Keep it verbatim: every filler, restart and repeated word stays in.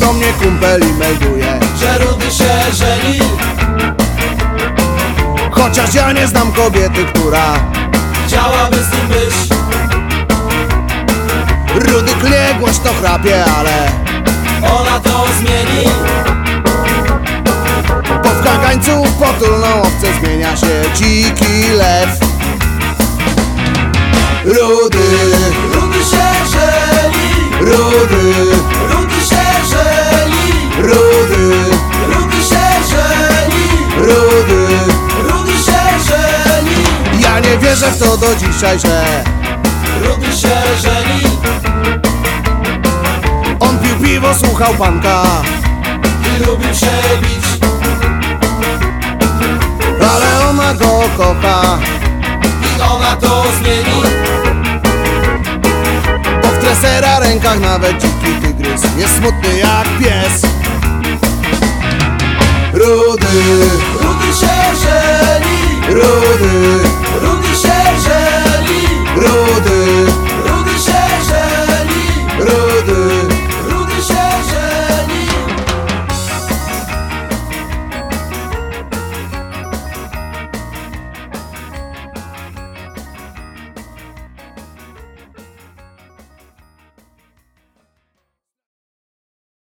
do mnie kumpel i melduje, że Rudy się żeni. chociaż ja nie znam kobiety, która chciałaby z nim być. Rudy klnie, głośno chrapie, ale ona to zmieni. bo w kagańcu potulną owcę zmienia się dziki lew. Rudy, Rudy się żeni. Rudy, Rudy się żeni. Rudy, Rudy się żeni. Rudy. Rudy się żeni. Ja nie wierzę w to do dzisiaj, że Rudy się żeni. on pił piwo, słuchał punka I lubił się bić. ale ona go kocha, I ona to zmieni. bo w tresera rękach nawet dziki tygrys jest smutny jak pies. Rudy, Rudy się żeni. Rudy, Rudy się